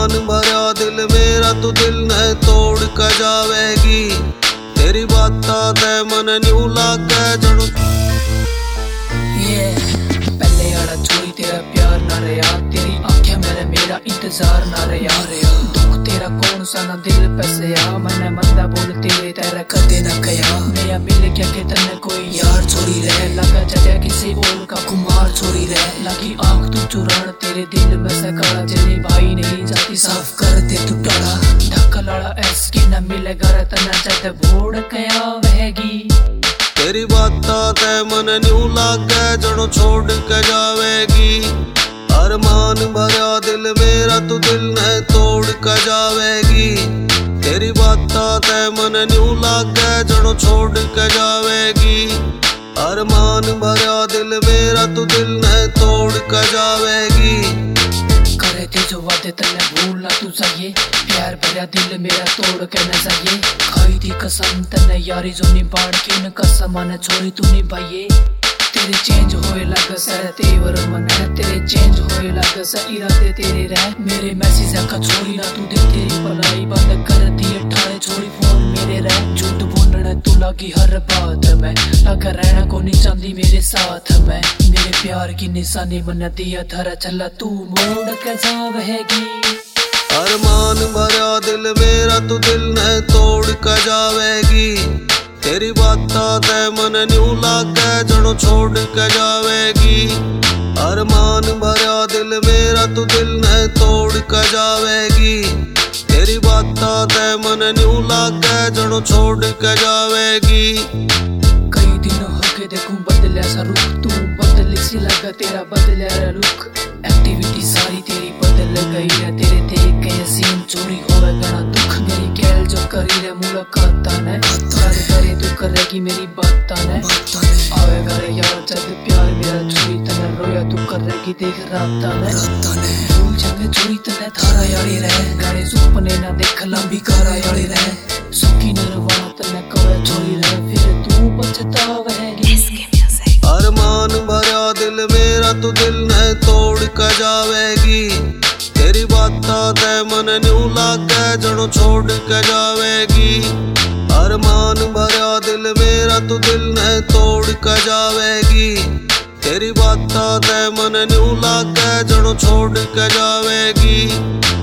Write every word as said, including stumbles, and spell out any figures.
अरमान भरा दिल मेरा तू दिल न तोड़ के जावेगी। तेरी बाता ते मन न्यू लागे जड़ो yeah। पहले आड़ा छोरी तेरा प्यार ना रहा, तेरी आंखें मेरे मेरा इंतजार ना रहा। दुख तेरा कौन सा ना दिल पैसया, मैंने मंदा बोल तेरे तेरा कदे ना कया। मेरा मिल क्या के तन्ने कोई यार छोरी रह, लगा जजा किसी और का कुमार छोरी रह। लगी आंख तू चुरान तेरे दिल में से काला, जली भाई नहीं जाती साफ कर दे तू टाड़ा। ढक्का लड़ा ऐस की न मिलेगा रे तना जद भोड़ कया वहगी। तेरी बाता ते मन न्यू लागे जड़ो छोड़ के जावेगी। अरमान भरा दिल मेरा तू दिल न तोड़ के जावेगी। तेरी बाता ते मन न्यू लागे जड़ो छोड़ के जावेगी। अरमान भरा दिल मेरा तू दिल न तोड़ के जावेगी। करे थे जो वादे तन्ने भूल ना तू सके, प्यार भरा दिल मेरा तोड़ के न सके। खाई थी कसम तन्ने यारी जो निभाड़ के न कसम न छोरी तू निभाइए। तेरे चेंज होए लग से तेवर मन है, तेरे चेंज होए लग से इरादे तेरे रह। मेरे मैसेज का छोरी ना तू दे, तेरी पलाई बंद कर दिए ठाणे छोरी फोन मेरे रह। झूठ बोलना तू लगी हर बात में, लगा रहना को नहीं चाहती मेरे साथ में। मेरे प्यार की निशानी मन दिया धरा चला, तू मोड़ के जावेगी। अरमान भरा दिल मेरा तू दिल न तोड़ के जावेगी। तेरी बाता ते मन न्यू लागे जड़ो छोड़ के जावेगी। अरमान भरा दिल मेरा तू दिल न तोड़ के जावेगी। तेरी बाता ते मन न्यू लागे जड़ो छोड़ के जावेगी। कई दिन हो के देखूं बदलिया सा रुख, तू बदल सी लगा तेरा बदलिया रुख। एक्टिविटी सारी तेरी बदल गई है, तेरे देख के सीन चोरी होवे गना दुख। मेरी गैल जो करी रे मुलाकात ने, करे करे तू करेगी मेरी बात ने। आवेगा रे यार जब प्यार मेरा चोरी तने रोया तू करेगी देख रात ने। भूल जाके चोरी तने थारा यारी रह, गाने सुपने ना देख लंबी कारा यारी रह। सुखी नरवाना तने कवे चोरी रह, फिर तू पछतावेगी। अरमान भरा दिल मेरा तू दिल न तोड़ के जावेगी। तेरी बाता ते मन न्यू लागे जड़ो छोड़ के जावेगी। अरमान भरा दिल मेरा तू दिल न तोड़ के जावेगी। तेरी बाता ते मन न्यू लागे जड़ो छोड़ के जावेगी।